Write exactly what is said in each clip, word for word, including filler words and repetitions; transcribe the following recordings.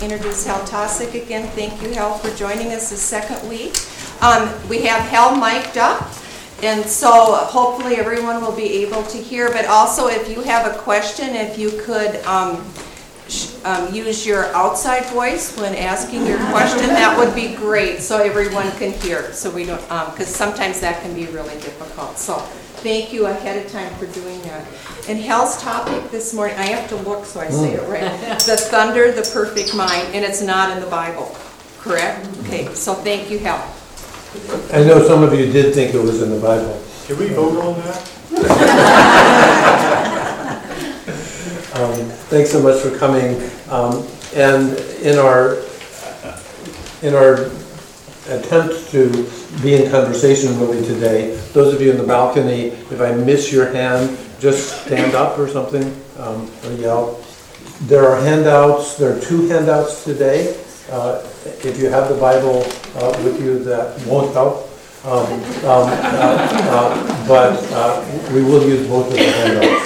introduce Hal Tosick again. Thank you, Hal, for joining us the second week. Um, we have Hal mic'd up, and so hopefully everyone will be able to hear. But also, if you have a question, if you could um, sh- um, use your outside voice when asking your question, that would be great, so everyone can hear. So we don't, because um, sometimes that can be really difficult. So thank you ahead of time for doing that. And Hal's topic this morning, I have to look so I say it right. The thunder, the perfect mind, and it's not in the Bible, correct? Okay, so thank you, Hal. I know some of you did think it was in the Bible. Can we vote on that? um, thanks so much for coming. Um, and in our in our attempt to be in conversation with you today, those of you in the balcony, if I miss your hand, just stand up or something, um, or yell. There are handouts. There are two handouts today. Uh, if you have the Bible uh, with you, that won't help. Um, um, uh, uh, but uh, we will use both of the handouts.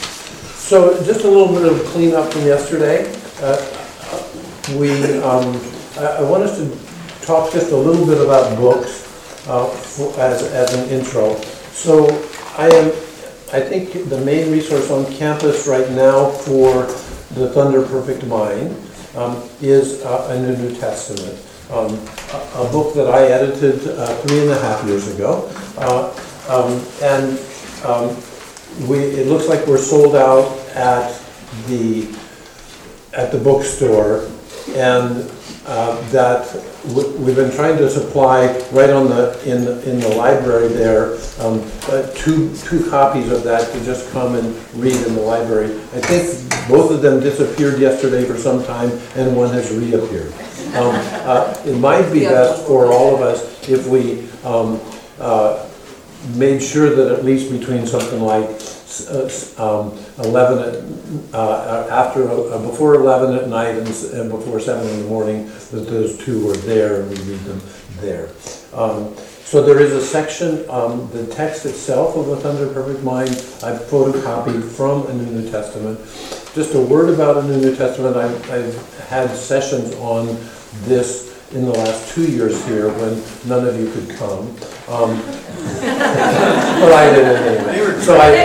So just a little bit of cleanup from yesterday. Uh, we, um, I, I want us to talk just a little bit about books uh, for, as, as an intro. So I am, I think the main resource on campus right now for the Thunder Perfect Mind um, is uh, a New Testament. Um, a, a book that I edited uh, three and a half years ago. Uh, um, and um, we, it looks like we're sold out at the, at the bookstore, and uh, that w- we've been trying to supply right on the in the, in the library there um, uh, two two copies of that to just come and read in the library. I think both of them disappeared yesterday for some time, and one has reappeared. Um, uh, it might be best for all of us if we um, uh, made sure that at least between something like uh, um, eleven at, uh, after uh, before eleven at night and, and before seven in the morning, that those two were there and we read them there. Um, so there is a section, um, the text itself of A Thunder Perfect Mind, I've photocopied from a New Testament. Just a word about a New Testament. I've, I've had sessions on this in the last two years here when none of you could come. Um, but I did it anyway. So I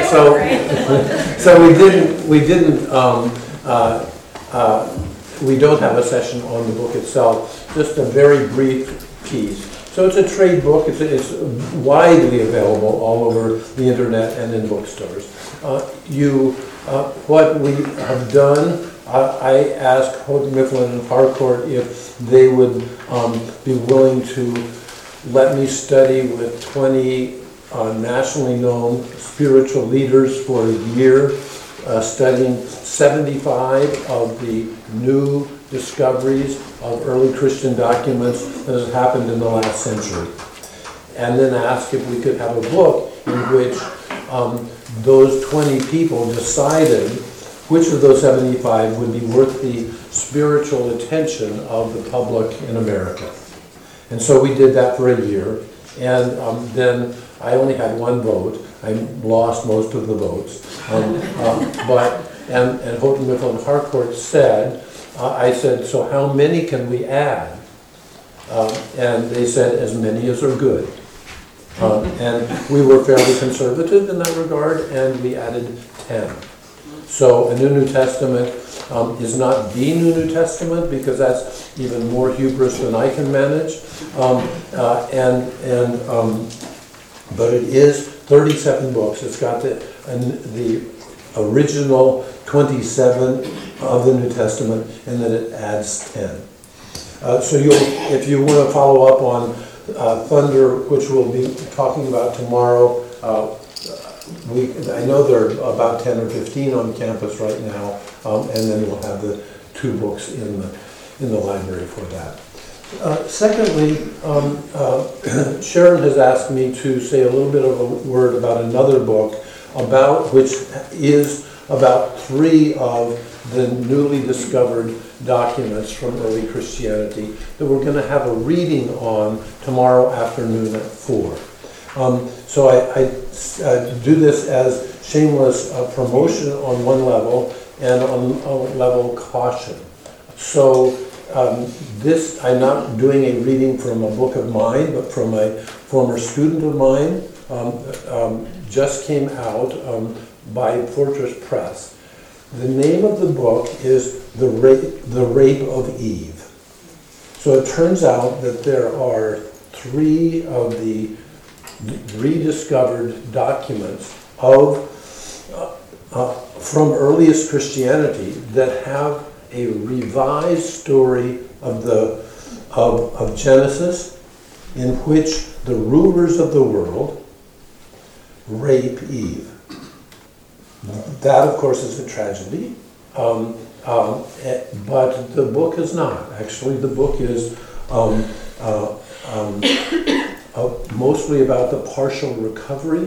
so so we didn't we didn't um, uh, uh, we don't have a session on the book itself. Just a very brief piece. So it's a trade book. It's it's widely available all over the internet and in bookstores. Uh, you uh, what we have done. Uh, I asked Houghton Mifflin and Harcourt if they would um, be willing to let me study with twenty uh, nationally known spiritual leaders for a year, uh, studying seventy-five of the new discoveries of early Christian documents that has happened in the last century. And then ask if we could have a book in which um, those twenty people decided which of those seventy-five would be worth the spiritual attention of the public in America. And so we did that for a year, and um, then I only had one vote. I lost most of the votes. Um, uh, but, and, and Houghton Mifflin Harcourt said, uh, I said, so how many can we add? Um, and they said, as many as are good. Um, and we were fairly conservative in that regard, and we added ten. So a New New Testament um, is not the New New Testament, because that's even more hubris than I can manage. Um, uh, and and um, but it is thirty-seven books. It's got the uh, the original twenty-seven of the New Testament, and then it adds ten. Uh, so you, if you want to follow up on uh, Thunder, which we'll be talking about tomorrow. Uh, We, I know there are about ten or fifteen on campus right now, um, and then we'll have the two books in the in the library for that. Uh, secondly, um, uh, Sharon has asked me to say a little bit of a word about another book, about which is about three of the newly discovered documents from early Christianity that we're going to have a reading on tomorrow afternoon at four. Um, so I, I uh, do this as shameless uh, promotion on one level and on a level caution. So um, this, I'm not doing a reading from a book of mine, but from a former student of mine, um, um, just came out um, by Fortress Press. The name of the book is The Rape, The Rape of Eve. So it turns out that there are three of the rediscovered documents of uh, uh, from earliest Christianity that have a revised story of the of, of Genesis, in which the rulers of the world rape Eve. That, of course, is a tragedy, um, um, but the book is not. Actually, the book is um, uh, um, uh, mostly about the partial recovery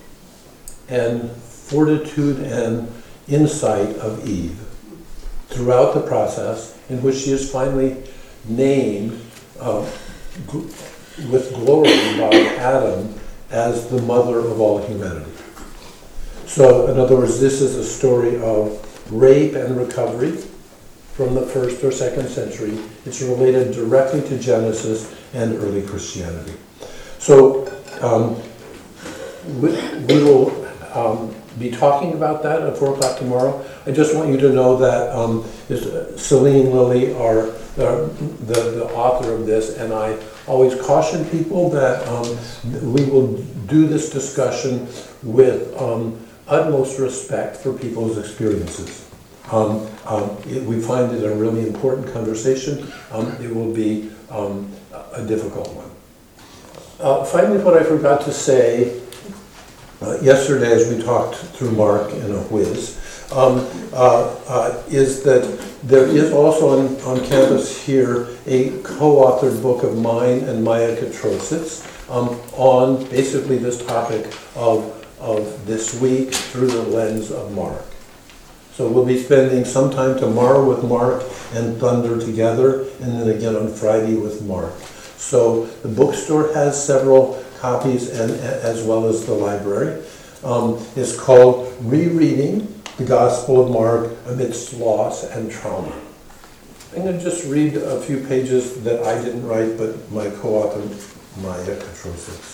and fortitude and insight of Eve throughout the process, in which she is finally named uh, g- with glory by Adam as the mother of all humanity. So, in other words, this is a story of rape and recovery from the first or second century. It's related directly to Genesis and early Christianity. So, um, we, we will um, be talking about that at four o'clock tomorrow. I just want you to know that um, is, uh, Celine Lilly are uh, the, the author of this, and I always caution people that um, we will do this discussion with um, utmost respect for people's experiences. Um, um, it, we find it a really important conversation. Um, it will be um, a difficult one. Uh, finally, what I forgot to say uh, yesterday as we talked through Mark in a whiz, um, uh, uh, is that there is also on, on campus here a co-authored book of mine and Maya Katrositz um, on basically this topic of of this week through the lens of Mark. So we'll be spending some time tomorrow with Mark and Thunder together, and then again on Friday with Mark. So the bookstore has several copies, and as well as the library. Um, it's called Rereading the Gospel of Mark Amidst Loss and Trauma. I'm going to just read a few pages that I didn't write, but my co-author, Maya Katrositz,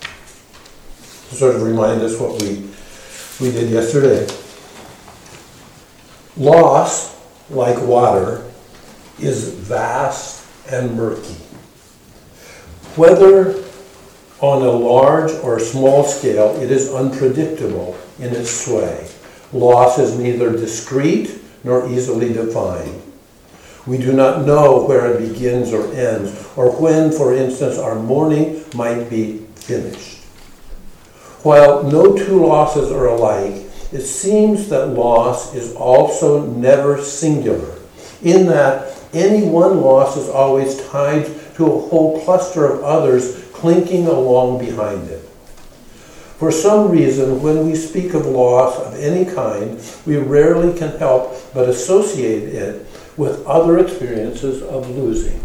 to sort of remind us what we we did yesterday. Loss, like water, is vast and murky. Whether on a large or small scale, it is unpredictable in its sway. Loss is neither discrete nor easily defined. We do not know where it begins or ends, or when, for instance, our mourning might be finished. While no two losses are alike, it seems that loss is also never singular, in that any one loss is always tied to a whole cluster of others clinking along behind it. For some reason, when we speak of loss of any kind, we rarely can help but associate it with other experiences of losing.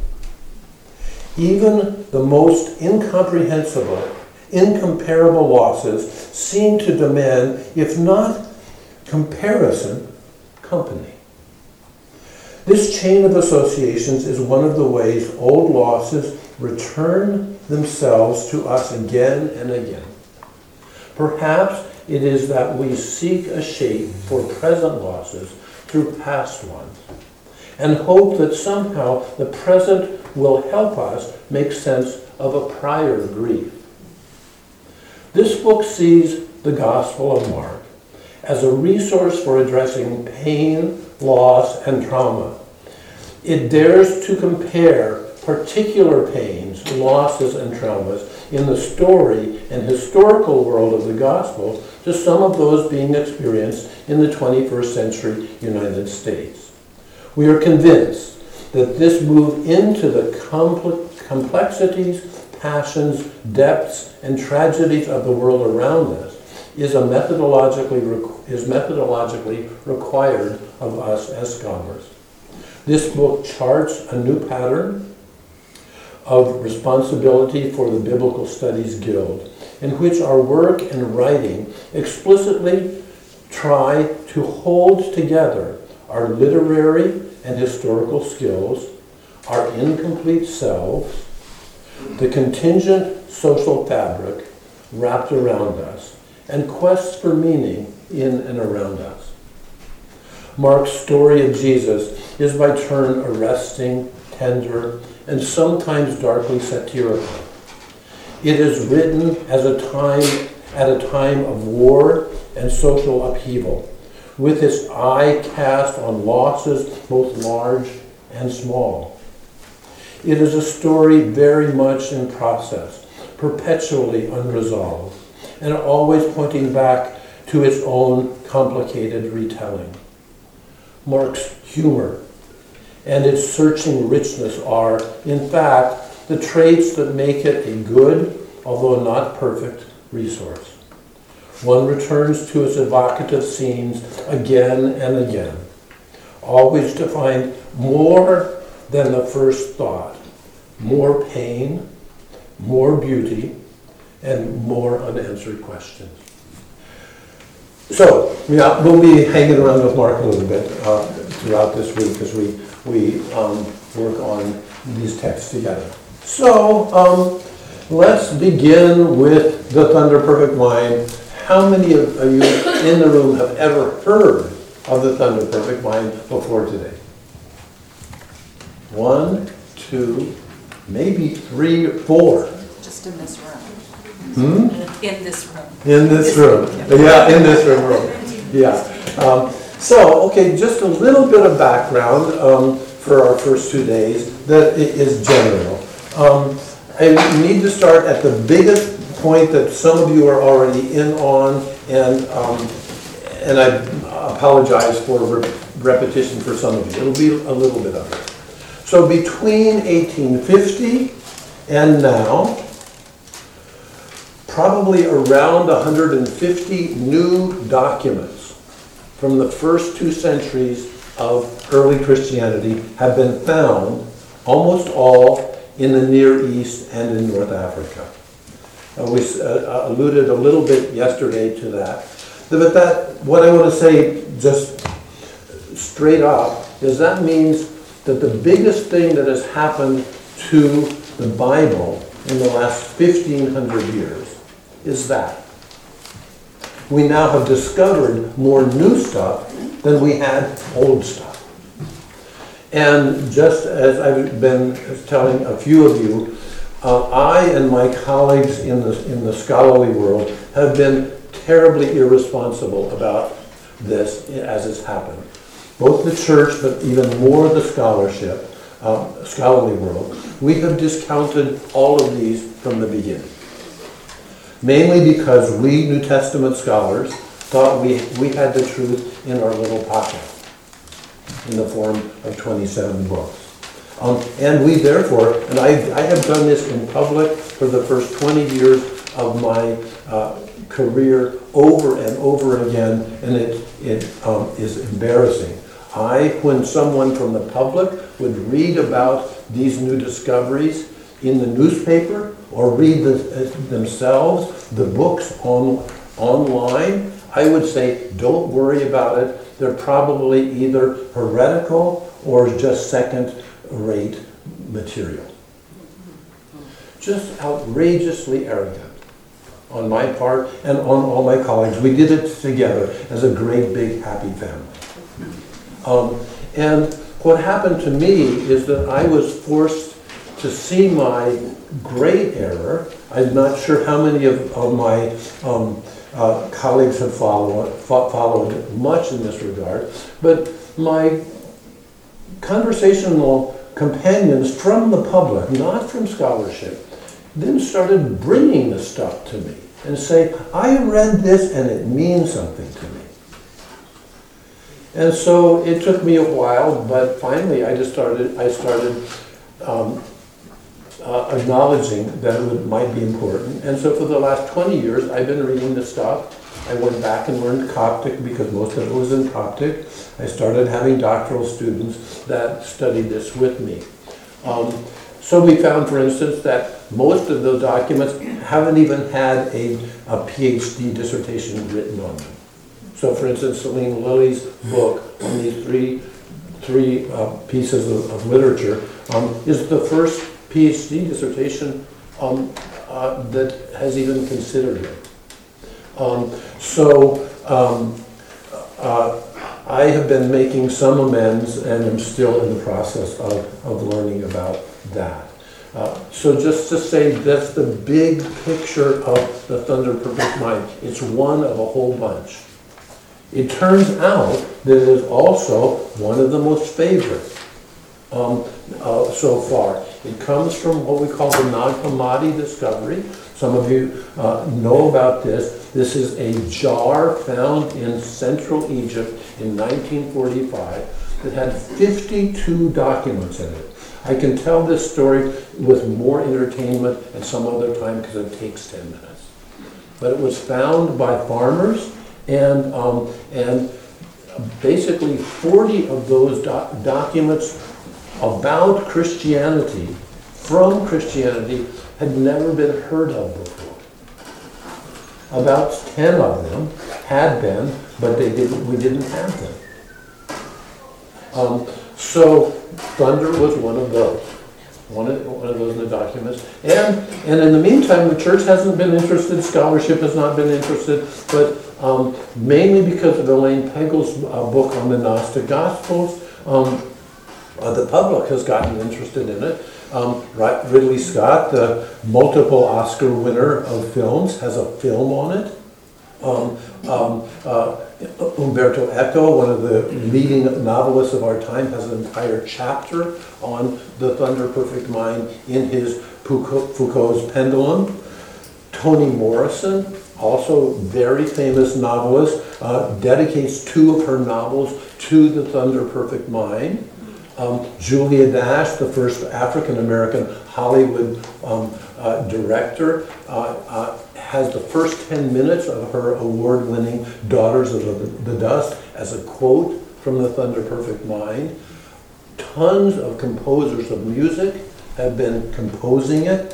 Even the most incomprehensible, incomparable losses seem to demand, if not comparison, company. This chain of associations is one of the ways old losses return themselves to us again and again. Perhaps it is that we seek a shape for present losses through past ones, and hope that somehow the present will help us make sense of a prior grief. This book sees the Gospel of Mark as a resource for addressing pain, loss, and trauma. It dares to compare particular pains, losses, and traumas in the story and historical world of the Gospel to some of those being experienced in the twenty-first century United States. We are convinced that this move into the compl- complexities, passions, depths, and tragedies of the world around us is a methodologically requ- is methodologically required of us as scholars. This book charts a new pattern of responsibility for the Biblical Studies Guild, in which our work and writing explicitly try to hold together our literary and historical skills, our incomplete selves, the contingent social fabric wrapped around us, and quests for meaning in and around us. Mark's story of Jesus is by turn arresting, tender, and sometimes darkly satirical. It is written as a time at a time of war and social upheaval, with its eye cast on losses both large and small. It is a story very much in process, perpetually unresolved, and always pointing back to its own complicated retelling. Mark's humor and its searching richness are, in fact, the traits that make it a good, although not perfect, resource. One returns to its evocative scenes again and again, always to find more than the first thought, more pain, more beauty, and more unanswered questions. So, yeah, we'll be hanging around with Mark a little bit uh, throughout this week as we, we um, work on these texts together. So, um, let's begin with the Thunder Perfect Mind. How many of you in the room have ever heard of the Thunder Perfect Mind before today? One, two, maybe three, four. Just in this room. Hmm? In this room. In this room. Yeah, in this room. room. Yeah. Um, so, okay, just a little bit of background um, for our first two days that is general. Um, I need to start at the biggest point that some of you are already in on, and um, and I apologize for re- repetition for some of you. It'll be a little bit of it. So between eighteen fifty and now, probably around one hundred fifty new documents from the first two centuries of early Christianity have been found, almost all in the Near East and in North Africa. Uh, we uh, alluded a little bit yesterday to that. But that, what I want to say just straight up is that means that the biggest thing that has happened to the Bible in the last fifteen hundred years is that we now have discovered more new stuff than we had old stuff. And just as I've been telling a few of you, uh, I and my colleagues in the, in the scholarly world have been terribly irresponsible about this as it's happened. Both the church, but even more the scholarship, um, scholarly world, we have discounted all of these from the beginning. Mainly because we New Testament scholars thought we, we had the truth in our little pocket in the form of twenty-seven books. Um, and we therefore, and I, I have done this in public for the first twenty years of my uh, career over and over again, and it, it um, is embarrassing. I, when someone from the public would read about these new discoveries in the newspaper or read the, uh, themselves the books on online, I would say, don't worry about it. They're probably either heretical or just second-rate material. Just outrageously arrogant on my part and on all my colleagues. We did it together as a great, big, happy family. Um, and what happened to me is that I was forced to see my great error. I'm not sure how many of, of my um, uh, colleagues have followed, followed much in this regard, but my conversational companions from the public, not from scholarship, then started bringing the stuff to me and say, I read this and it means something to me. And so it took me a while, but finally I just started, I started um, uh, acknowledging that it would, might be important. And so for the last twenty years, I've been reading the stuff. I went back and learned Coptic because most of it was in Coptic. I started having doctoral students that studied this with me. Um, so we found, for instance, that most of those documents haven't even had a, a PhD dissertation written on them. So, for instance, Celine Lilly's book on these three, three uh, pieces of, of literature um, is the first PhD dissertation um, uh, that has even considered it. Um, so um, uh, I have been making some amends and am still in the process of, of learning about that. Uh, so just to say, that's the big picture of the Thunder Perfect Mind. It's one of a whole bunch. It turns out that it is also one of the most favorite um, uh, so far. It comes from what we call the Nag Hammadi discovery. Some of you uh, know about this. This is a jar found in central Egypt in nineteen forty-five that had fifty-two documents in it. I can tell this story with more entertainment at some other time because it takes ten minutes. But it was found by farmers, and um, and basically forty of those doc documents about Christianity, from Christianity, had never been heard of before. About ten of them had been, but they didn't. We didn't have them. Um, so Thunder was one of those. One of, one of those in the documents. And, and in the meantime, the church hasn't been interested, scholarship has not been interested, but um, mainly because of Elaine Pegel's uh, book on the Gnostic Gospels, um, uh, the public has gotten interested in it. Um, Ridley Scott, the multiple Oscar winner of films, has a film on it. Um, um, uh, Umberto Eco, one of the leading novelists of our time, has an entire chapter on the Thunder Perfect Mind in his Foucault's Pendulum. Toni Morrison, also very famous novelist, uh, dedicates two of her novels to the Thunder Perfect Mind. Um, Julia Dash, the first African-American Hollywood um, uh, director, uh, uh, has the first ten minutes of her award-winning Daughters of the, the Dust as a quote from the Thunder Perfect Mind. Tons of composers of music have been composing it.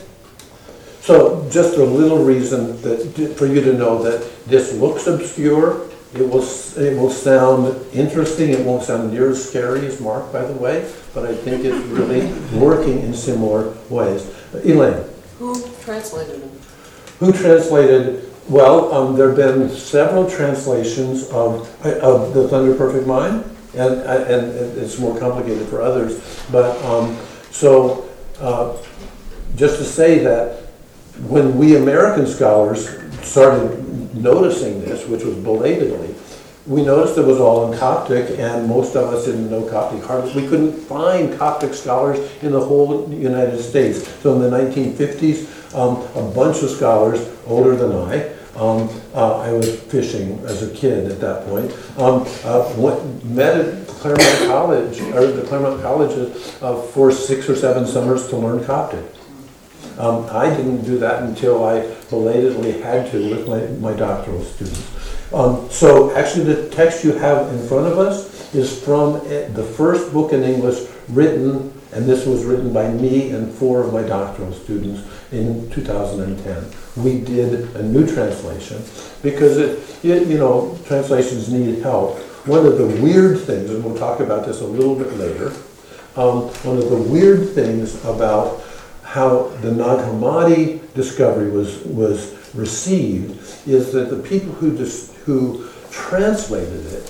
So just a little reason that, for you to know that this looks obscure. It will, it will sound interesting. It won't sound near as scary as Mark, by the way, but I think it's really working in similar ways. Elaine. Who translated them? Who translated? Well, um, there have been several translations of, of the Thunder Perfect Mind, and, and it's more complicated for others. But um, so uh, just to say that when we American scholars started noticing this, which was belatedly, we noticed it was all in Coptic, and most of us didn't know Coptic. Hardly, we couldn't find Coptic scholars in the whole United States. So in the nineteen fifties, um, a bunch of scholars, older than I, um, uh, I was fishing as a kid at that point, um, uh, went, met at Claremont College, or the Claremont Colleges, uh, for six or seven summers to learn Coptic. Um, I didn't do that until I belatedly had to with my, my doctoral students. Um, so actually the text you have in front of us is from the first book in English written, and this was written by me and four of my doctoral students in two thousand ten. We did a new translation because it, it, you know, translations need help. One of the weird things, and we'll talk about this a little bit later, um, one of the weird things about how the Nag Hammadi discovery was, was received is that the people who, dis, who translated it,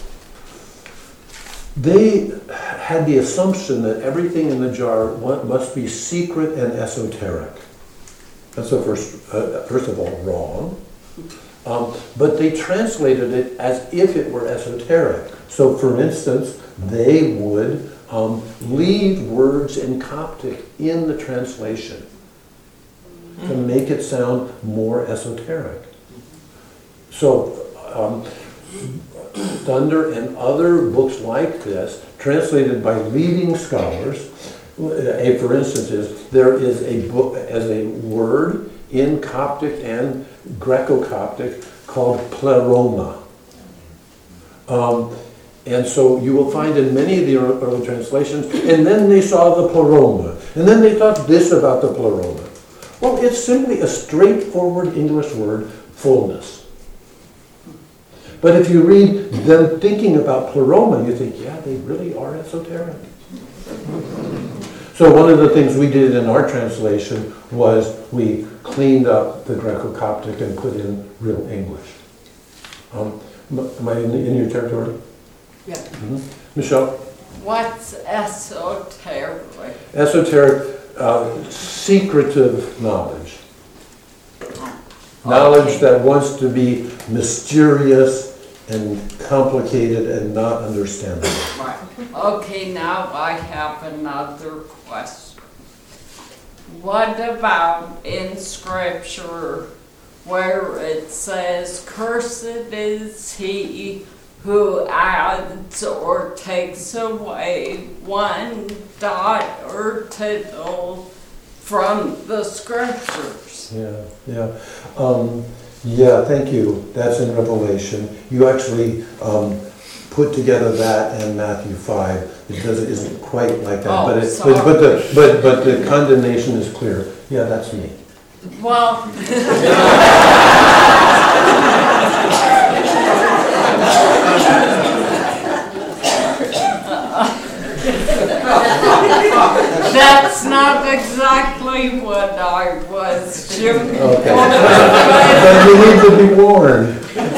they had the assumption that everything in the jar must be secret and esoteric. That's so first, uh, first of all wrong. Um, but they translated it as if it were esoteric. So for instance, they would Um, leave words in Coptic in the translation to make it sound more esoteric. So um, Thunder and other books like this, translated by leading scholars, a, for instance, is there is a book as a word in Coptic and Greco-Coptic called pleroma. Um, And so you will find in many of the early translations, and then they saw the pleroma, and then they thought this about the pleroma. Well, it's simply a straightforward English word, fullness. But if you read them thinking about pleroma, you think, yeah, they really are esoteric. So one of the things we did in our translation was we cleaned up the Greco-Coptic and put in real English. Um, m- am I in, in your territory? Yeah. Mhm. Michelle? What's esoteric? Esoteric, uh, secretive knowledge. Knowledge Okay. that wants to be mysterious and complicated and not understandable. Right. Okay, now I have another question. What about in scripture where it says, "Cursed is he who adds or takes away one dot or tittle from the scriptures"? Yeah, yeah. Um, yeah, thank you. That's in Revelation. You actually um, put together that and Matthew five. It doesn't, isn't quite like that, Oh, but, it, sorry. but, but, the, but, but the condemnation is clear. Yeah, that's me. Well, that's not exactly what I was shooting for. Okay. But you need to be warned.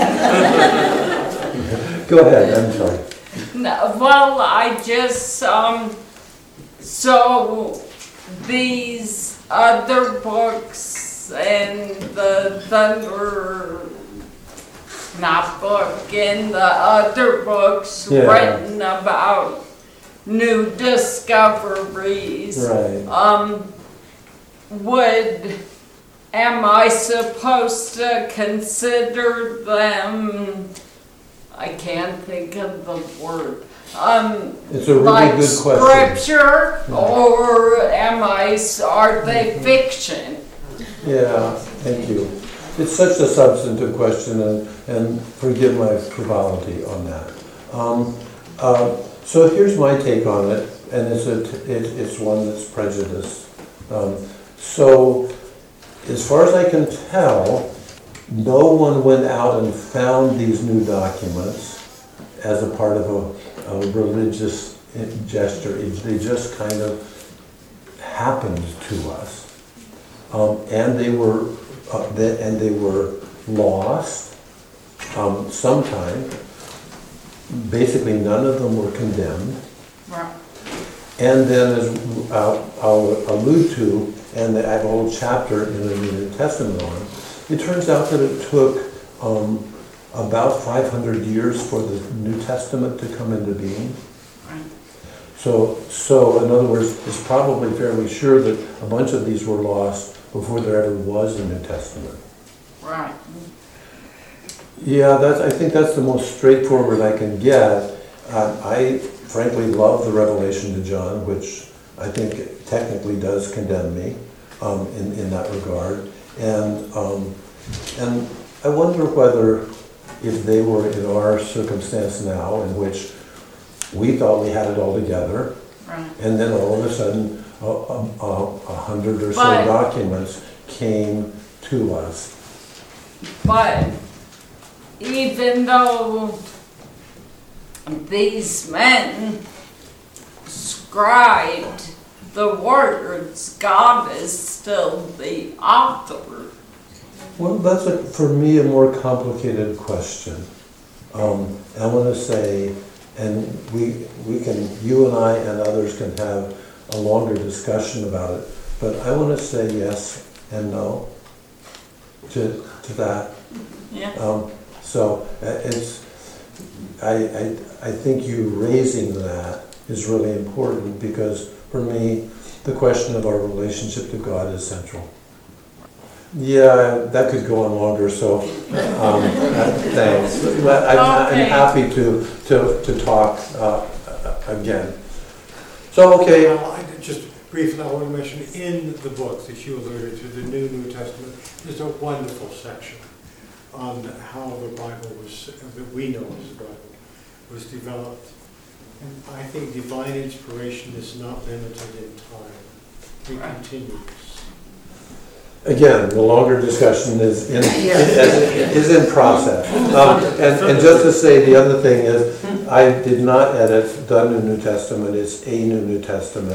Go ahead, I'm sorry. No, well, I just, um, so these other books and the Thunder, not book, and the other books Yeah. written about new discoveries. Right. Um, would, am I supposed to consider them, I can't think of the word, um, It's a really like good question. scripture, or am I, s- are they fiction? Yeah, thank you. It's such a substantive question, and, and forgive my frivolity on that. Um, uh, so here's my take on it, and it's, a, it, it's one that's prejudiced. Um, so, as far as I can tell, no one went out and found these new documents as a part of a, a religious gesture. It, they just kind of happened to us. Um, and they were, uh, they, and they were lost um, sometime. Basically, none of them were condemned. Right. And then, as I'll, I'll allude to, and I have a whole chapter in the New Testament on, it turns out that it took um, about five hundred years for the New Testament to come into being. Right. So, so in other words, it's probably fairly sure that a bunch of these were lost before there ever was a New Testament. Right. Yeah, that's, I think that's the most straightforward I can get. Uh, I frankly love the Revelation to John, which I think technically does condemn me um, in, in that regard. And, um, and I wonder whether if they were in our circumstance now, in which we thought we had it all together, Right. and then all of a sudden, a, a, a a hundred or so But- documents came to us. But even though these men scribed the words, God is still the author. Well, that's a, for me a more complicated question. Um, I want to say, and we we can, you and I and others can have a longer discussion about it, but I want to say yes and no to to that. Yeah. Um, so uh, it's, I, I, I think you raising that is really important, because for me, the question of our relationship to God is central. Yeah, that could go on longer, so um, uh, thanks. But I'm, I'm Okay. happy to, to, to talk uh, again. So, okay, Well, I did just briefly, I want to mention, in the book that you alluded to, the New New Testament, there's a wonderful section on how the Bible was, that we know as the Bible, was developed. And I think divine inspiration is not limited in time. It Right. continues. again, the longer discussion is in, is in process. Um, and, and just to say, the other thing is, I did not edit the New New Testament, it's a New New Testament.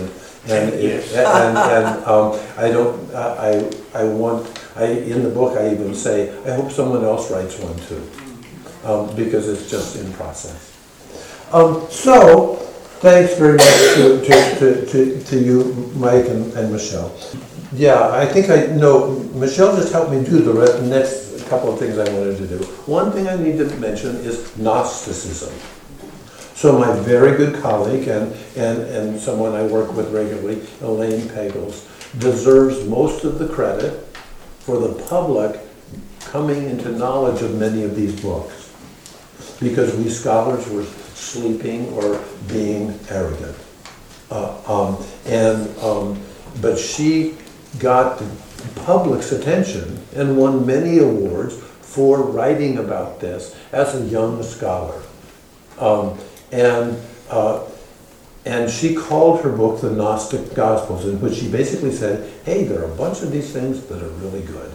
And, it- Yes. and, and, um, I don't, I, I I want, I, in the book, I even say, I hope someone else writes one too. Um, because it's just in process. Um, so, thanks very much to, to, to, to, to you, Mike and, and Michelle. Yeah, I think I, no, Michelle just helped me do the re- next couple of things I wanted to do. One thing I need to mention is Gnosticism. So my very good colleague and, and, and someone I work with regularly, Elaine Pagels, deserves most of the credit for the public coming into knowledge of many of these books. Because we scholars were sleeping or being arrogant. Uh, um, and, um, but she got the public's attention and won many awards for writing about this as a young scholar. Um, and, uh, and she called her book The Gnostic Gospels, in which she basically said, hey, there are a bunch of these things that are really good.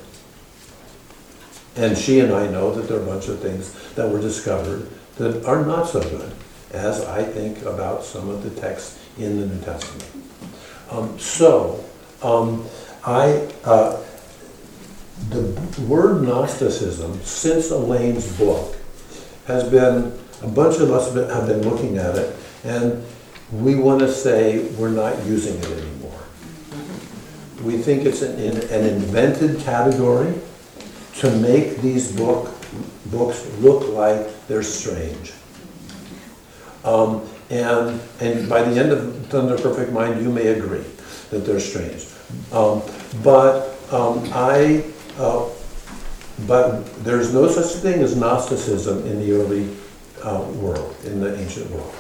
And she and I know that there are a bunch of things that were discovered that are not so good, as I think about some of the texts in the New Testament. Um, so, um, I, uh, the word Gnosticism, since Elaine's book, has been, a bunch of us have been looking at it, and we want to say we're not using it anymore. We think it's an, an invented category to make these book, books look like they're strange. Um, and, and by the end of Thunder Perfect Mind, you may agree that they're strange. Um, but um, I, uh, but there's no such thing as Gnosticism in the early uh, world, in the ancient world.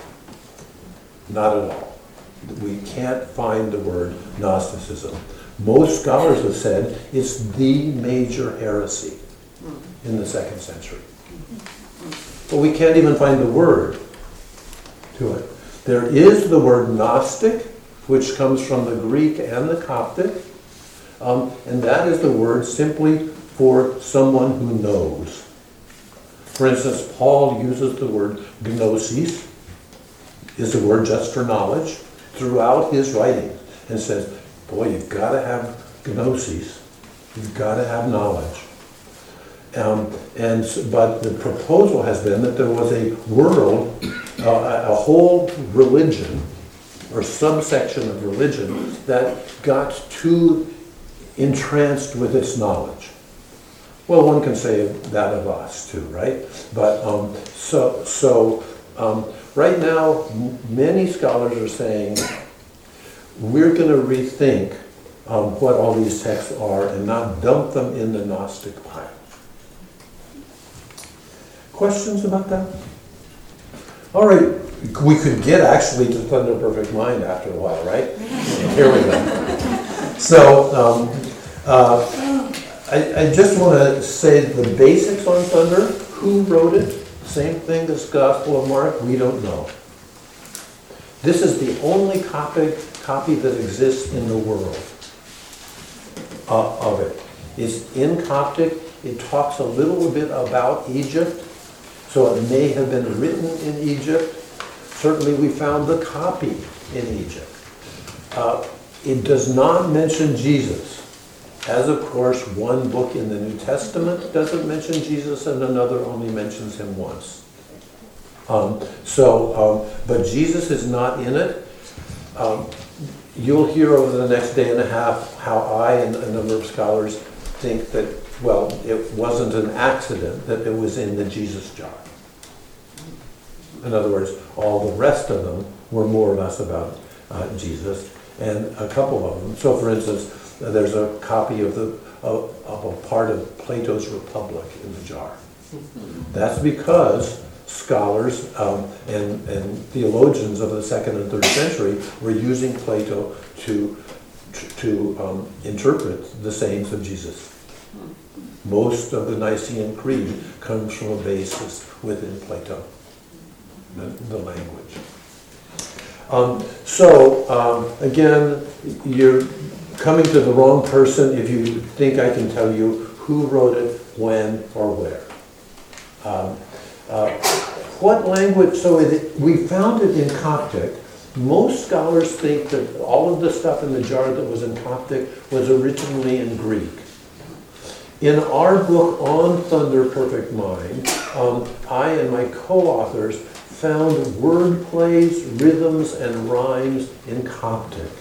Not at all. We can't find the word Gnosticism. Most scholars have said it's the major heresy in the second century. But we can't even find the word to it. There is the word Gnostic, which comes from the Greek and the Coptic, um, and that is the word simply for someone who knows. For instance, Paul uses the word gnosis, is a word just for knowledge, throughout his writings, and says, boy, you've got to have gnosis, you've got to have knowledge. Um, and but the proposal has been that there was a world, uh, a, a whole religion, or subsection of religion, that got too entranced with its knowledge. Well, one can say that of us too, right? But um, so so um, right now, m- many scholars are saying we're going to rethink um, what all these texts are and not dump them in the Gnostic pile. Questions about that? All right, we could get actually to Thunder Perfect Mind after a while, right? Here we go. So, um, uh, I, I just want to say the basics on Thunder. Who wrote it? Same thing as Gospel of Mark, we don't know. This is the only copy, copy that exists in the world uh, of it. It's in Coptic. It talks a little bit about Egypt. So it may have been written in Egypt. Certainly we found the copy in Egypt. Uh, it does not mention Jesus, as of course one book in the New Testament doesn't mention Jesus and another only mentions him once. Um, so, um, but Jesus is not in it. Um, you'll hear over the next day and a half how I and a number of scholars think that, well, it wasn't an accident that it was in the Jesus jar. In other words, all the rest of them were more or less about uh, Jesus, and a couple of them. So, for instance, there's a copy of the of, of a part of Plato's Republic in the jar. That's because scholars um, and, and theologians of the second and third century were using Plato to to um, interpret the sayings of Jesus. Most of the Nicene Creed comes from a basis within Plato, the, the language. Um, so, um, again, you're coming to the wrong person if you think I can tell you who wrote it, when, or where. Um, uh, what language, so it, we found it in Coptic, Most scholars think that all of the stuff in the jar that was in Coptic was originally in Greek. In our book on Thunder Perfect Mind, um, I and my co-authors found word plays, rhythms, and rhymes in Coptic.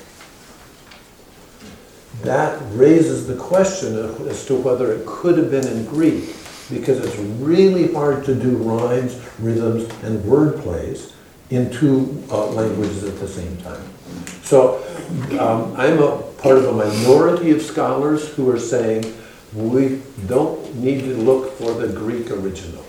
That raises the question as to whether it could have been in Greek, because it's really hard to do rhymes, rhythms, and word plays in two uh, languages at the same time. So um, I'm a part of a minority of scholars who are saying we don't need to look for the Greek original.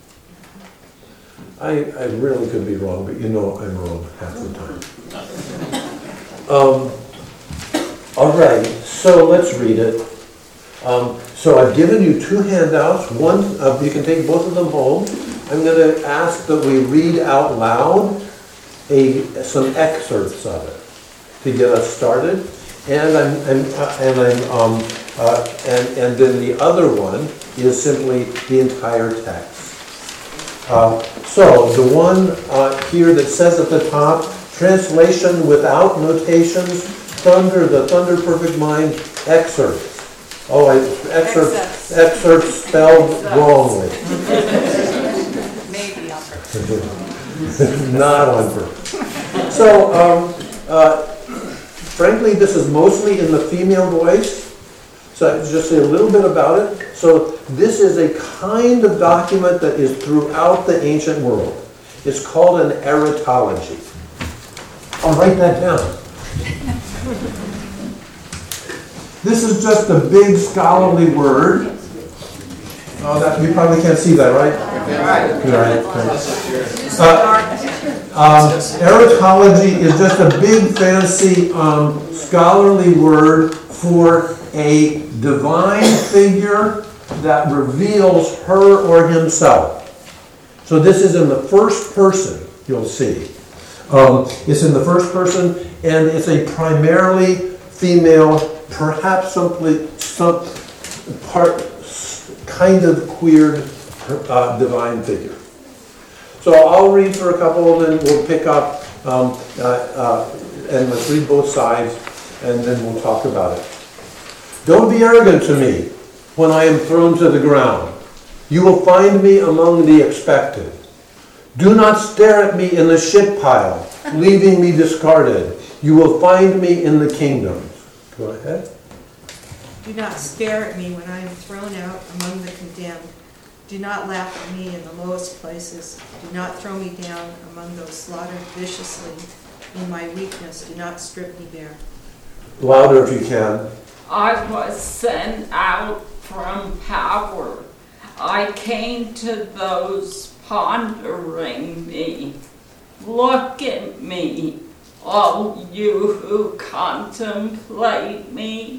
I, I really could be wrong, but you know I'm wrong half the time. Um, all right, so let's read it. Um, so I've given you two handouts. One, uh, you can take both of them home. I'm going to ask that we read out loud a, some excerpts of it to get us started. And I'm, I'm uh, and I'm um, uh, and and then the other one is simply the entire text. Uh, so the one uh, here that says at the top, translation without notations, Thunder, the Thunder Perfect Mind excerpts. Oh, I, excerpts, excerpts spelled wrongly. Maybe on purpose. Not on purpose. So, um, uh, frankly, this is mostly in the female voice. So I just say a little bit about it. So this is a kind of document that is throughout the ancient world. It's called an eretology. I'll write that down. This is just a big scholarly word. Oh, that you probably can't see that, right? Right. Right. Uh, um, eretology is just a big, fancy um, scholarly word for a divine figure that reveals her or himself. So this is in the first person, you'll see. Um, it's in the first person, and it's a primarily female, perhaps simply some part, kind of queered uh, divine figure. So I'll read for a couple, and then we'll pick up, um, uh, uh, and let's read both sides, and then we'll talk about it. Don't be arrogant to me when I am thrown to the ground. You will find me among the expected. Do not stare at me in the shit pile, leaving me discarded. You will find me in the kingdoms. Go ahead. Do not stare at me when I am thrown out among the condemned. Do not laugh at me in the lowest places. Do not throw me down among those slaughtered viciously. In my weakness, do not strip me bare. Louder if you can. I was sent out from power. I came to those pondering me. Look at me, all you who contemplate me.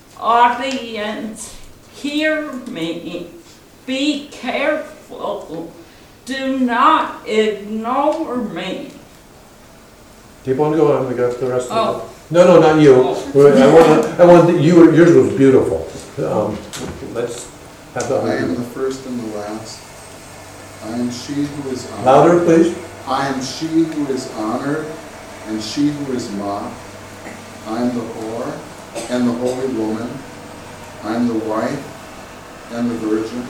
Audience, hear me. Be careful. Do not ignore me. Keep on going. We got the rest Oh. of it. No, no, not you. I want. I want you. Yours was beautiful. Um, let's have the. I am the first and the last. I am she who is honored. Louder, please. I am she who is honored, and she who is mocked. I am the whore and the holy woman. I am the wife and the virgin.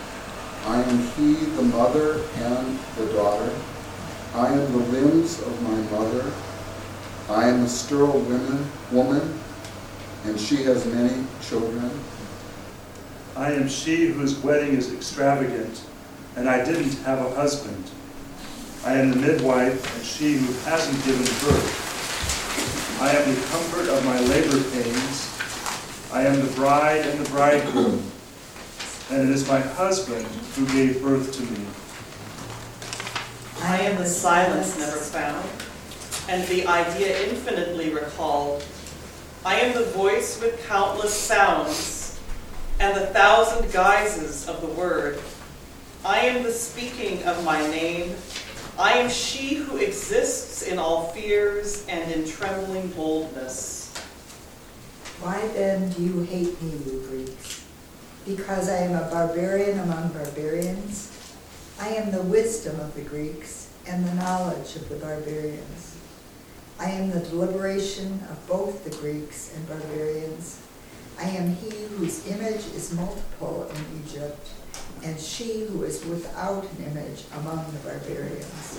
I am he, the mother and the daughter. I am the limbs of my mother. I am a sterile woman, woman, and she has many children. I am she whose wedding is extravagant, and I didn't have a husband. I am the midwife, and she who hasn't given birth. I am the comfort of my labor pains. I am the bride and the bridegroom, and it is my husband who gave birth to me. I am the silence never found, and the idea infinitely recalled. I am the voice with countless sounds, and the thousand guises of the word. I am the speaking of my name. I am she who exists in all fears and in trembling boldness. Why then do you hate me, you Greeks? Because I am a barbarian among barbarians? I am the wisdom of the Greeks and the knowledge of the barbarians. I am the deliberation of both the Greeks and barbarians. I am he whose image is multiple in Egypt, and she who is without an image among the barbarians.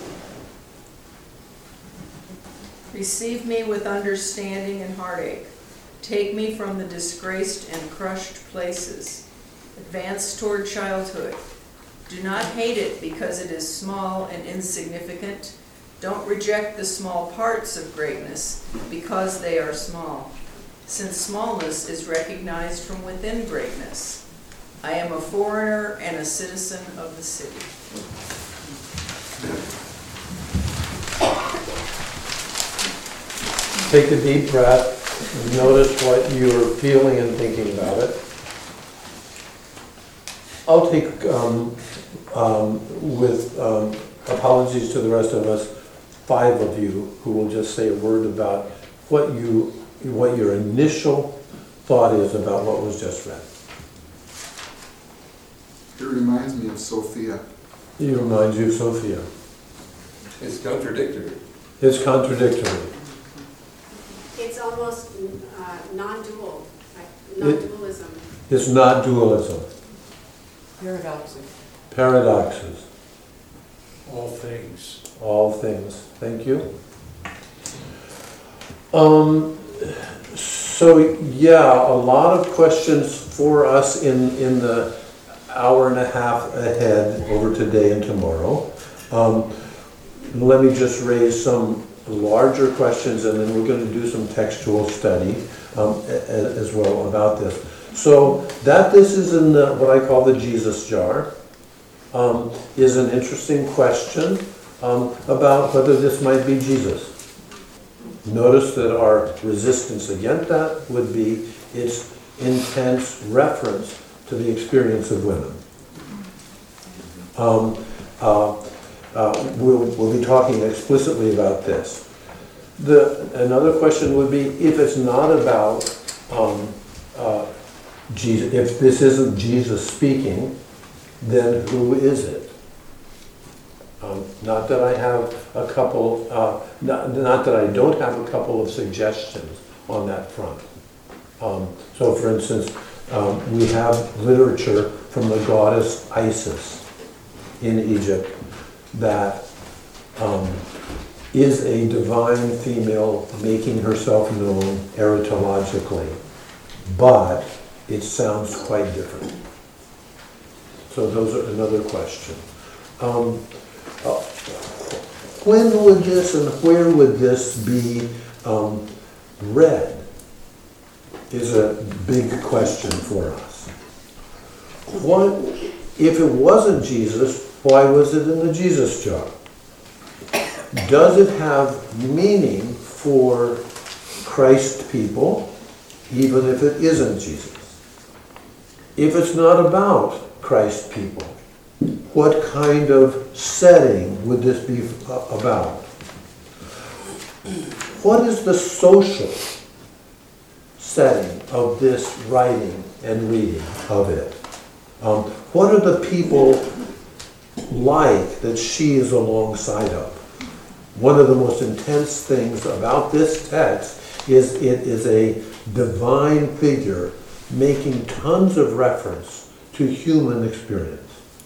Receive me with understanding and heartache. Take me from the disgraced and crushed places. Advance toward childhood. Do not hate it because it is small and insignificant. Don't reject the small parts of greatness because they are small, since smallness is recognized from within greatness. I am a foreigner and a citizen of the city. Take a deep breath. Notice what you're feeling and thinking about it. I'll take, um, um, with um, apologies to the rest of us, five of you who will just say a word about what you, what your initial thought is about what was just read. It reminds me of Sophia. It reminds you of Sophia. It's contradictory. It's contradictory. It's almost uh, non-dual, like non-dualism. It's not dualism. Paradoxes. Paradoxes. All things. All things. Thank you. Um, so yeah, a lot of questions for us in, in the hour and a half ahead over today and tomorrow. Um, let me just raise some larger questions, and then we're going to do some textual study um, as well about this. So that this is in the, what I call the Jesus jar um, is an interesting question um, about whether this might be Jesus. Notice that our resistance against that would be its intense reference to the experience of women. Um, uh, uh, we'll, we'll be talking explicitly about this. The, another question would be, if it's not about um, uh, Jesus, if this isn't Jesus speaking, then who is it? Um, not that I have a couple, uh, not, not that I don't have a couple of suggestions on that front. Um, so for instance, um, we have literature from the goddess Isis in Egypt that um, is a divine female making herself known erytologically, but it sounds quite different. So those are another question. Um, uh, when would this and where would this be um, read is a big question for us. What, if it wasn't Jesus, why was it in the Jesus jar? Does it have meaning for Christ people, even if it isn't Jesus? If it's not about Christ people, what kind of setting would this be about? What is the social setting of this writing and reading of it? Um, what are the people like that she is alongside of? One of the most intense things about this text is it is a divine figure making tons of reference to human experience.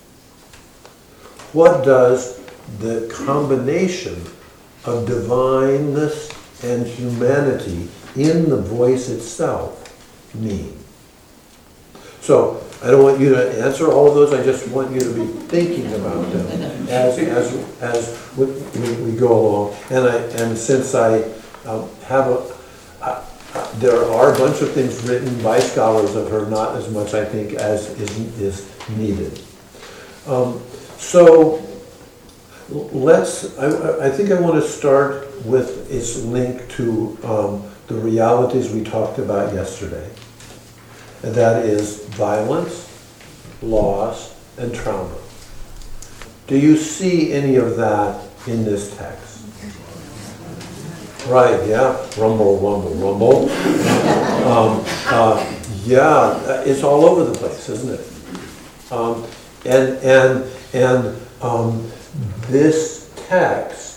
What does the combination of divineness and humanity in the voice itself mean? So, I don't want you to answer all of those, I just want you to be thinking about them as, as, as we, we, we go along. And, I, and since I um, have a, uh, uh, there are a bunch of things written by scholars of her, not as much, I think, as is, is needed. Um, so, let's, I, I think I want to start with its link to um, the realities we talked about yesterday. And that is violence, loss, and trauma. Do you see any of that in this text? Right, yeah, rumble, rumble, rumble. um, uh, yeah, it's all over the place, isn't it? Um, and and and um, this text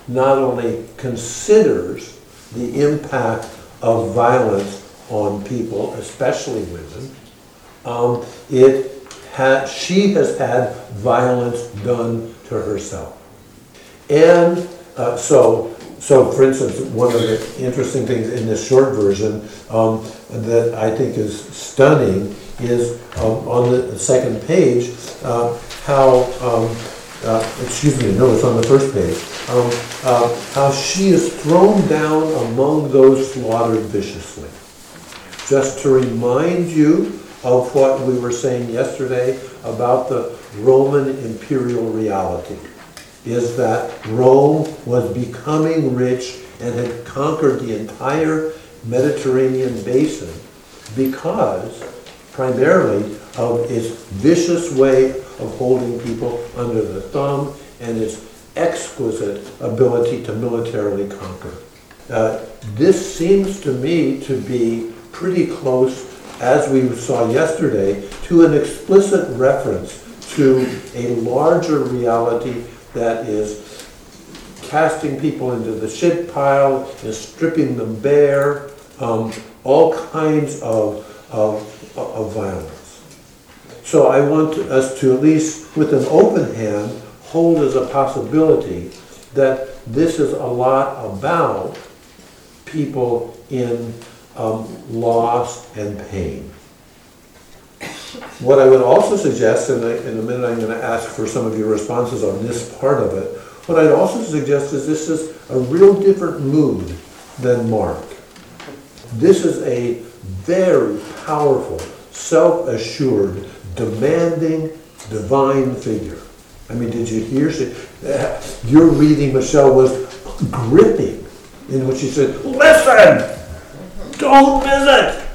not only considers the impact of violence on people, especially women, um, it ha she has had violence done to herself. And uh, so, so for instance, one of the interesting things in this short version um, that I think is stunning is um, on the second page, uh, how, um, uh, excuse me, no, it's on the first page, um, uh, how she is thrown down among those slaughtered viciously. Just to remind you of what we were saying yesterday about the Roman imperial reality, is that Rome was becoming rich and had conquered the entire Mediterranean basin because primarily of its vicious way of holding people under the thumb and its exquisite ability to militarily conquer. Uh, this seems to me to be pretty close, as we saw yesterday, to an explicit reference to a larger reality that is casting people into the shit pile, is stripping them bare, um, all kinds of, of, of violence. So I want us to, at least with an open hand, hold as a possibility that this is a lot about people in um, loss and pain. What I would also suggest, and I, in a minute I'm going to ask for some of your responses on this part of it, what I'd also suggest is this is a real different mood than Mark. This is a very powerful, self-assured, demanding, divine figure. I mean, did you hear? She, uh, your reading, Michelle, was gripping in which she said, listen, don't miss it.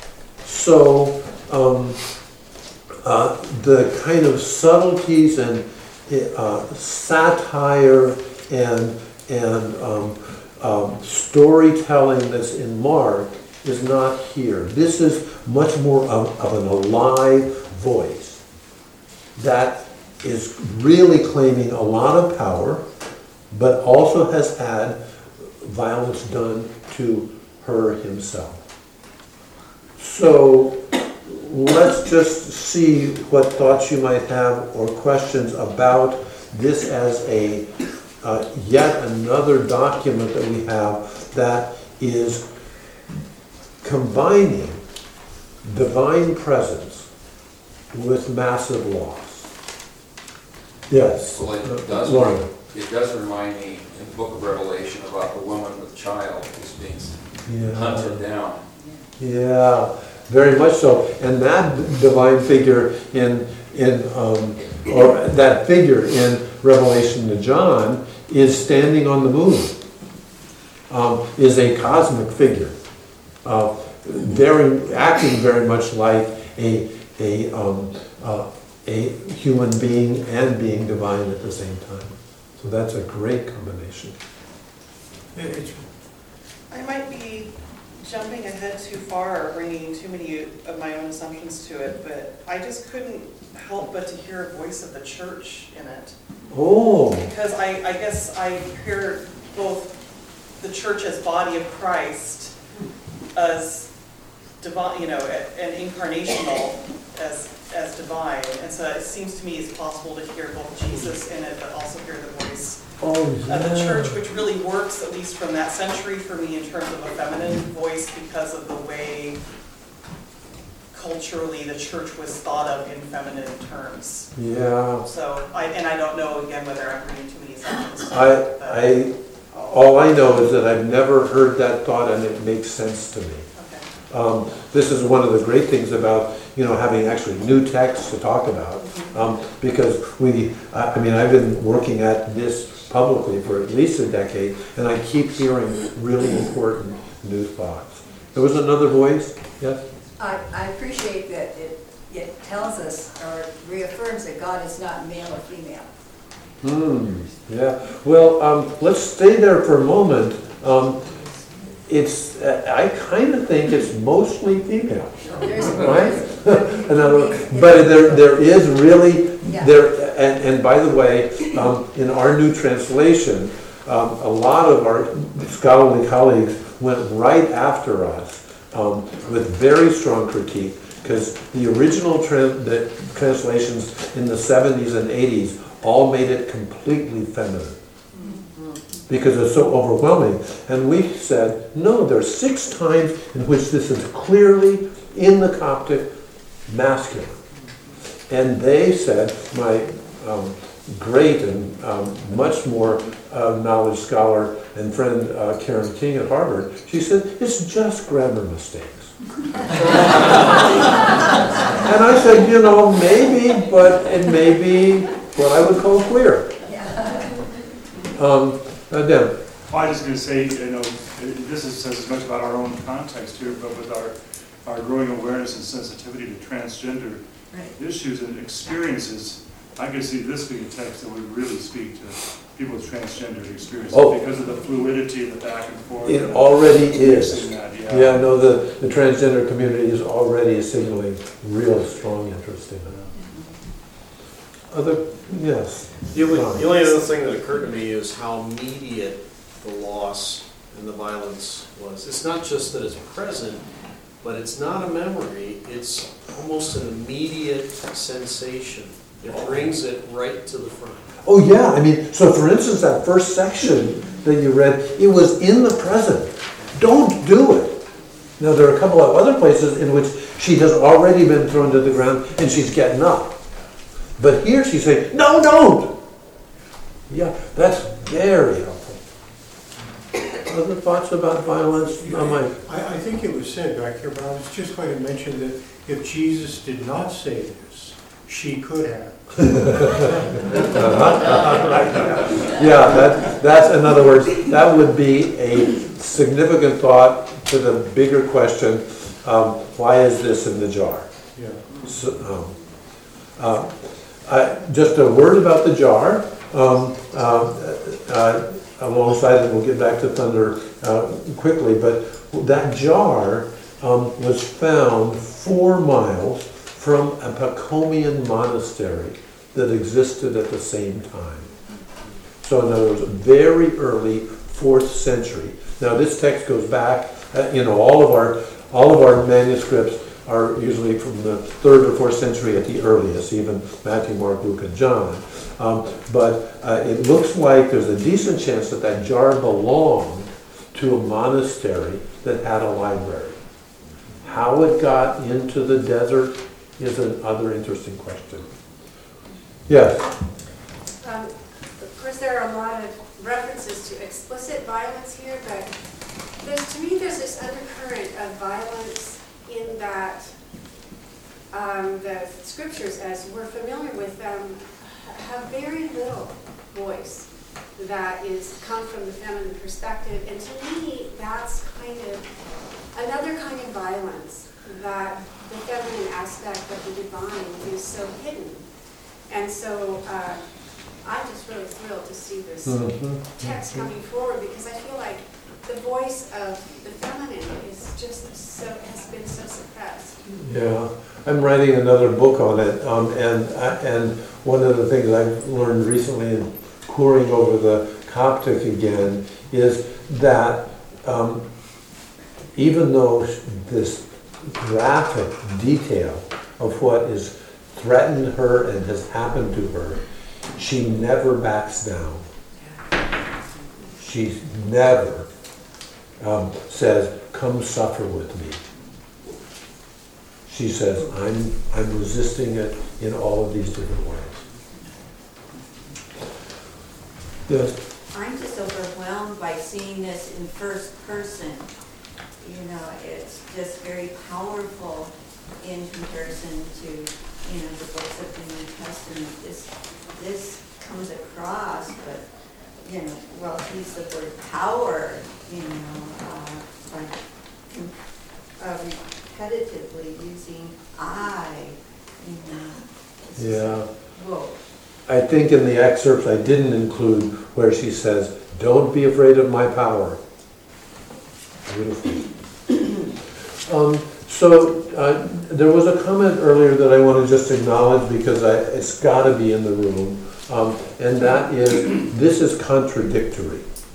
So, um, uh, the kind of subtleties and uh, satire and, and um, um, storytelling that's in Mark is not here. This is much more of, of an alive voice that is really claiming a lot of power, but also has had violence done to her himself. So let's just see what thoughts you might have or questions about this as a uh, yet another document that we have that is combining divine presence with massive loss. Yes. Well, it does, Lauren. it does remind me in the book of Revelation about the woman with child who's being Yeah. hunted down. Yeah, very much so. And that divine figure in, in um, or that figure in Revelation to John is standing on the moon, um, is a cosmic figure, uh, very, acting very much like a, a, um, uh, a human being and being divine at the same time. So that's a great combination. It's, I might be jumping ahead too far or bringing too many of my own assumptions to it, but I just couldn't help but to hear a voice of the church in it. Oh. Because I, I guess I hear both the church as body of Christ, as divine, you know, and incarnational as as divine. And so it seems to me it's possible to hear both Jesus in it, but also hear the voice Oh, yeah. of the church, which really works, at least from that century for me, in terms of a feminine voice because of the way culturally the church was thought of in feminine terms. Yeah. So, I, and I don't know, again, whether I'm reading too many assumptions. I, I, all I know is that I've never heard that thought and it makes sense to me. Okay. Um, this is one of the great things about, you know, having actually new texts to talk about, um, because we, I, I mean, I've been working at this publicly for at least a decade, and I keep hearing really important new thoughts. There was another voice, yes? I, I appreciate that it, it tells us or reaffirms that God is not male or female. Hmm, yeah. Well, um, let's stay there for a moment. Um, it's, uh, I kind of think it's mostly female, right? Another, but there, there is really, Yeah. there, and, and by the way, um, in our new translation, um, a lot of our scholarly colleagues went right after us um, with very strong critique, because the original tra- the translations in the seventies and eighties all made it completely feminine, because it's so overwhelming. And we said, no, there's six times in which this is clearly, in the Coptic, masculine. And they said, my um, great and um, much more uh, knowledge scholar and friend uh, Karen King at Harvard, she said, it's just grammar mistakes. And I said, you know, maybe, but it may be what I would call queer. Um, uh, Deb. Well, I was just going to say, you know, this is, says as much about our own context here, but with our, our growing awareness and sensitivity to transgender Right. issues and experiences, I could see this being a text that would really speak to people with transgender experiences Oh. because of the fluidity and the back and forth. It and already is. mixing that, yeah. Yeah, no, the, the transgender community is already signaling real strong interest in it. Other, yes. The only, Fine. the only other thing that occurred to me is how immediate the loss and the violence was. It's not just that it's present, but it's not a memory. It's almost an immediate sensation. It brings it right to the front. Oh yeah, I mean, so for instance, that first section that you read, it was in the present. Don't do it. Now there are a couple of other places in which she has already been thrown to the ground and she's getting up. But here she's saying, no, don't! Yeah, that's very helpful. Other thoughts about violence? Yeah, Oh, my. I, I think it was said back here, but I was just going to mention that if Jesus did not say this, she could have. Yeah, that, that's, in other words, that would be a significant thought to the bigger question, um, why is this in the jar? Yeah. So, um, uh, I, just a word about the jar. Um, uh, uh, alongside it, we'll get back to thunder uh, quickly, but that jar um, was found four miles from a Pachomian monastery that existed at the same time. So in other words, very early fourth century. Now this text goes back, uh, you know, all of our all of our manuscripts are usually from the third or fourth century at the earliest, even Matthew, Mark, Luke, and John. Um, but uh, it looks like there's a decent chance that that jar belonged to a monastery that had a library. How it got into the desert is another interesting question. Yes? Um, Of course, there are a lot of references to explicit violence here, but there's, to me, there's this undercurrent of violence in that um, the scriptures, as we're familiar with them, have very little voice that is come from the feminine perspective. And to me, that's kind of another kind of violence, that the feminine aspect of the divine is so hidden. And so uh, I'm just really thrilled to see this Mm-hmm. text coming forward, because I feel like the voice of the feminine is just so, has been so suppressed. Yeah, I'm writing another book on it, um, and I- and one of the things I've learned recently in pouring over the Coptic again is that um, even though this graphic detail of what is threatened her and has happened to her, she never backs down. She never um, says, "Come suffer with me." She says, I'm, I'm resisting it in all of these different ways. Yes? I'm just overwhelmed by seeing this in first person. You know, it's just very powerful in comparison to, you know, the books of the New Testament. This, this comes across, but, you know, well, use the word power, you know, uh, like, uh, repetitively using I, you know. It's Yeah. like, whoa. I think in the excerpts I didn't include where she says, "Don't be afraid of my power." Beautiful. um, so uh, there was a comment earlier that I want to just acknowledge because I, it's got to be in the room, um, and that is, this is contradictory.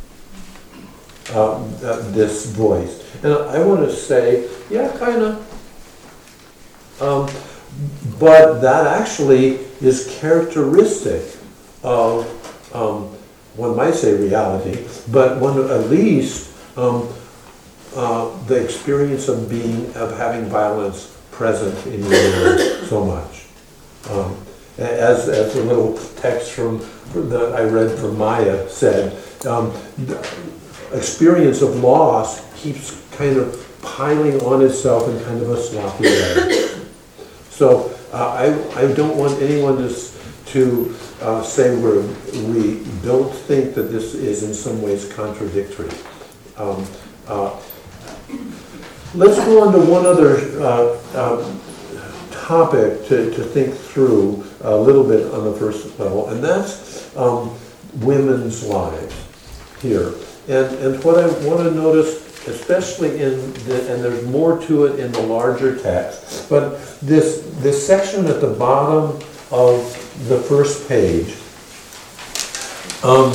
um, uh, this voice. And I want to say, yeah, kind of. Um, but that actually is characteristic of, um, one might say reality, but one at least um, uh, the experience of being, of having violence present in your life so much. Um, as, as the little text from that I read from Maya said, um, the experience of loss keeps kind of piling on itself in kind of a sloppy way. So uh, I, I don't want anyone to, to uh, say we're, we don't think that this is in some ways contradictory. Um, uh, let's go on to one other uh, uh, topic to, to think through a little bit on the first level, and that's um, women's lives here. And, and what I want to notice, especially in the, and there's more to it in the larger text, but this, this section at the bottom of the first page, um,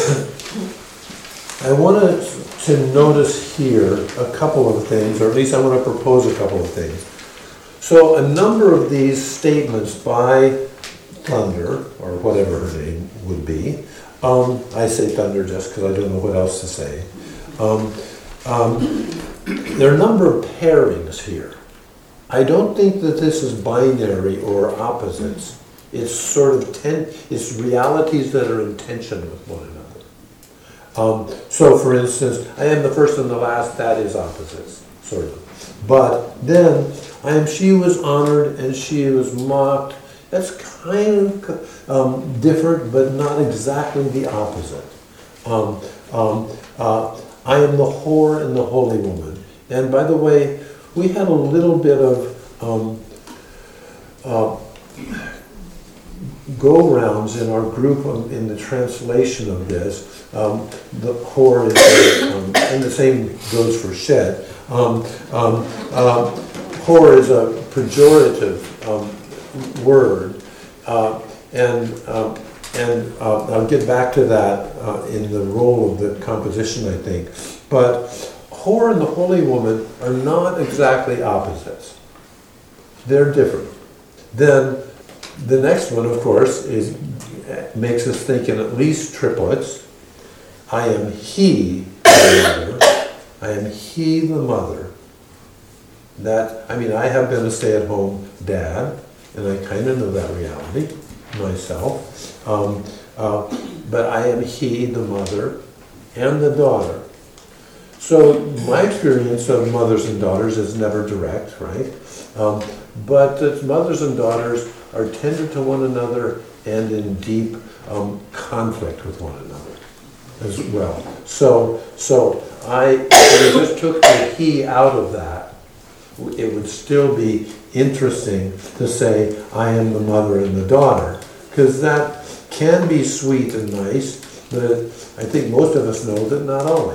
I want to, to notice here a couple of things, or at least I want to propose a couple of things. So a number of these statements by Thunder, or whatever her name would be, um, I say Thunder just because I don't know what else to say. Um, um, there are a number of pairings here. I don't think that this is binary or opposites. It's sort of ten, it's realities that are in tension with one another. Um, so for instance, I am the first and the last, that is opposites, sort of. But then, I am she who was honored and she who was mocked. That's kind of um, different, but not exactly the opposite. Um, um, uh, I am the whore and the holy woman. And by the way, we had a little bit of um, uh, go-rounds in our group um, in the translation of this. Um, the whore is, a, um, and the same goes for shed. Um, um, uh, whore is a pejorative um, word, uh, and um, and uh, I'll get back to that uh, in the role of the composition, I think. But whore and the holy woman are not exactly opposites. They're different. Then the next one, of course, is makes us think in at least triplets. I am he, the mother. I am he, the mother. That, I mean, I have been a stay-at-home dad, and I kind of know that reality myself. Um, uh, but I am he, the mother, and the daughter. So my experience of mothers and daughters is never direct, right? Um, but that mothers and daughters are tender to one another and in deep um, conflict with one another as well. So, so I, if I just took the he out of that, it would still be interesting to say, I am the mother and the daughter, because that can be sweet and nice, but I think most of us know that not always.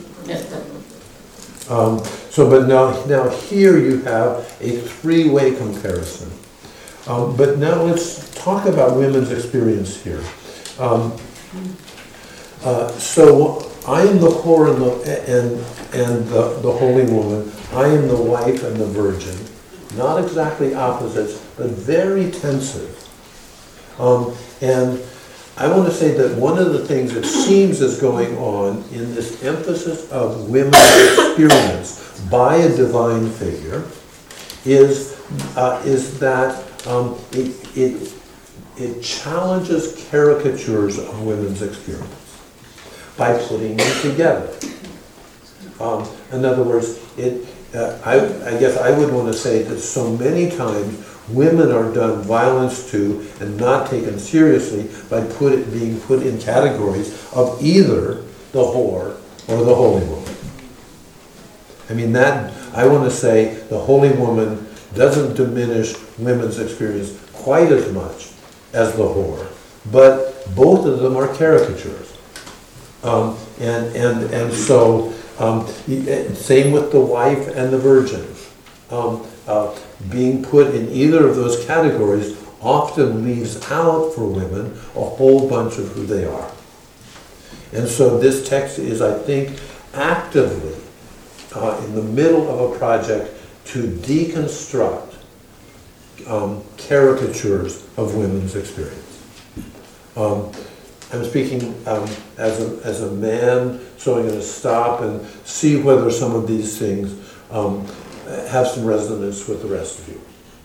Um, so, but now, now here you have a three-way comparison. Um, but now let's talk about women's experience here. Um, uh, so I am the whore and the, and, and the, the holy woman. I am the wife and the virgin. Not exactly opposites, but very tensive. Um, and I want to say that one of the things that seems is going on in this emphasis of women's experience by a divine figure is, uh, is that um, it, it, it challenges caricatures of women's experience by putting them together. Um, in other words, it, uh, I, I guess I would want to say that so many times women are done violence to and not taken seriously by put it, being put in categories of either the whore or the holy woman. I mean, that, I want to say the holy woman doesn't diminish women's experience quite as much as the whore, but both of them are caricatures. Um, and, and, and so, um, same with the wife and the virgin. Um, uh, being put in either of those categories often leaves out for women a whole bunch of who they are. And so this text is, I think, actively uh, in the middle of a project to deconstruct um, caricatures of women's experience. Um, I'm speaking um, as, a, as a man, so I'm going to stop and see whether some of these things um, have some resonance with the rest of you.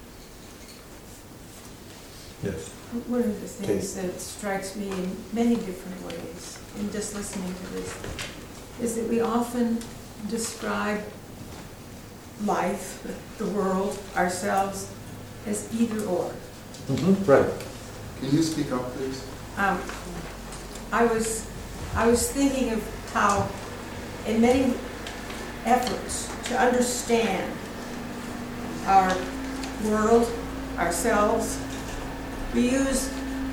Yes. One of the things that strikes me in many different ways in just listening to this is that we often describe life, the world, ourselves, as either or. Mm-hmm. Right. Can you speak up, please? Um, I was, I was thinking of how in many efforts to understand our world, ourselves, we use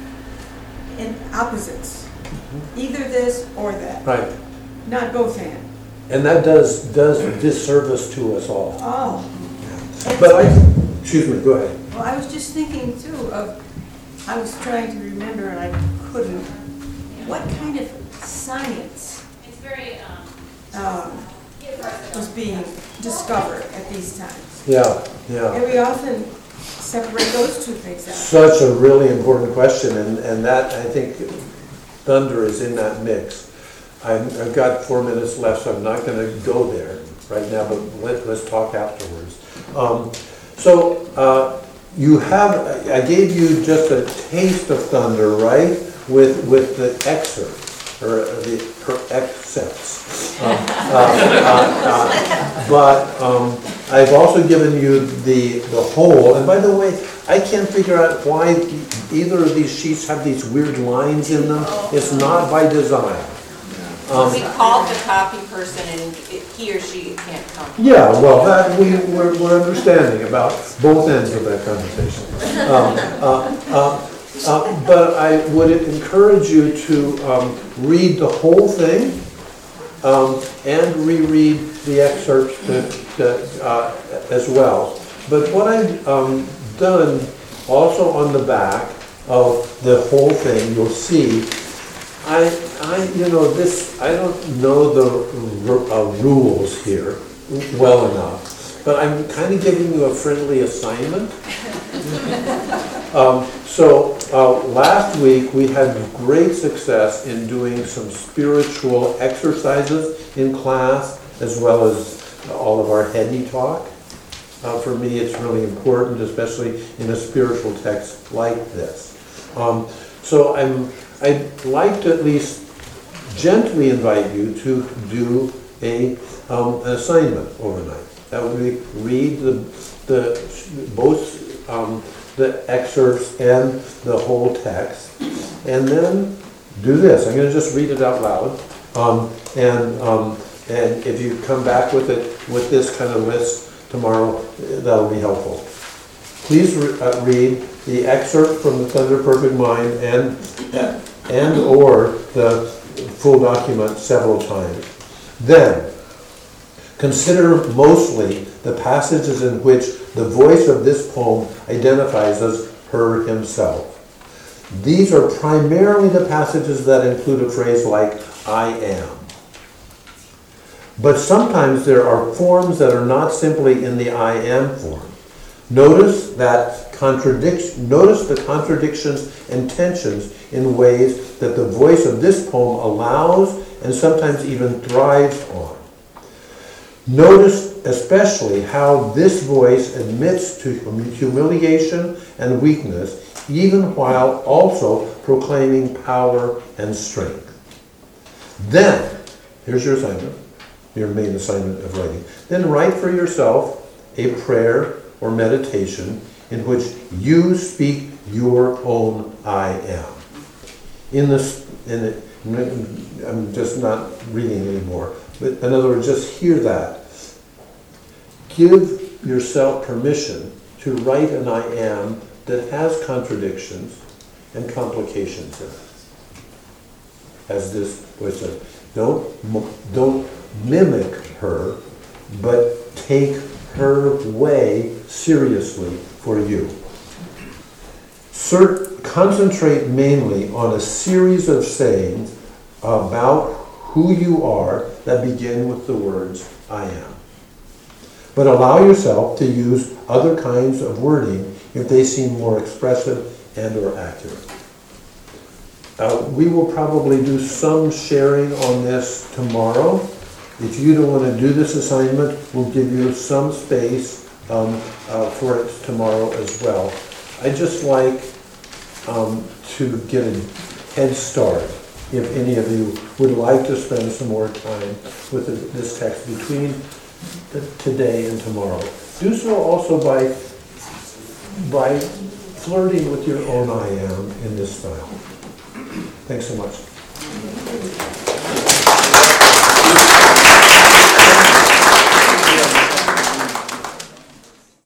in opposites, mm-hmm. either this or that. Right. Not both and. And that does does disservice to us all. Oh. But I, excuse me, go ahead. Well, I was just thinking too of, I was trying to remember and I couldn't, what kind of science It's very, um, um, was being discovered at these times? Yeah, yeah. And we often separate those two things out. Such a really important question, and, and that, I think, thunder is in that mix. I'm, I've got four minutes left, so I'm not going to go there right now, but let, let's talk afterwards. Um, so, uh, you have, I gave you just a taste of thunder, right? With, with the excerpt, or the her excerpts. Uh, uh, uh, uh, but um, I've also given you the, the whole, and by the way, I can't figure out why either of these sheets have these weird lines in them. It's not by design. Um, We called the copy person and it- he or she can't come. Yeah, well, that, we, we're, we're understanding about both ends of that conversation. Um, uh, uh, uh, but I would encourage you to um, read the whole thing um, and reread the excerpts to, to, uh, as well. But what I've um, done also on the back of the whole thing, you'll see, I, I, you know, this, I don't know the uh, rules here well enough, but I'm kind of giving you a friendly assignment. um, so uh, last week we had great success in doing some spiritual exercises in class, as well as all of our heady talk. Uh, for me, it's really important, especially in a spiritual text like this. Um, so I'm. I'd like to at least gently invite you to do a, um, an assignment overnight. That would be read the, the both um, the excerpts and the whole text, and then do this. I'm going to just read it out loud, um, and um, and if you come back with it with this kind of list tomorrow, that'll be helpful. Please re- uh, read the excerpt from the Thunder Perfect Mind and and or the full document several times. Then, consider mostly the passages in which the voice of this poem identifies as her himself. These are primarily the passages that include a phrase like, I am. But sometimes there are forms that are not simply in the I am form. Notice that contradiction, notice the contradictions and tensions in ways that the voice of this poem allows and sometimes even thrives on. Notice especially how this voice admits to humiliation and weakness, even while also proclaiming power and strength. Then, here's your assignment, your main assignment of writing. Then write for yourself a prayer or meditation in which you speak your own I am. In this, in it, I'm just not reading anymore, but in other words, just hear that. Give yourself permission to write an I am that has contradictions and complications in it. As this voice said, don't, don't mimic her, but take her way seriously for you. Cert, concentrate mainly on a series of sayings about who you are that begin with the words, I am. But allow yourself to use other kinds of wording if they seem more expressive and or accurate. Uh, we will probably do some sharing on this tomorrow. If you don't want to do this assignment, we'll give you some space um, uh, for it tomorrow as well. I'd just like um, to get a head start if any of you would like to spend some more time with this text between today and tomorrow. Do so also by, by flirting with your own I am in this style. Thanks so much.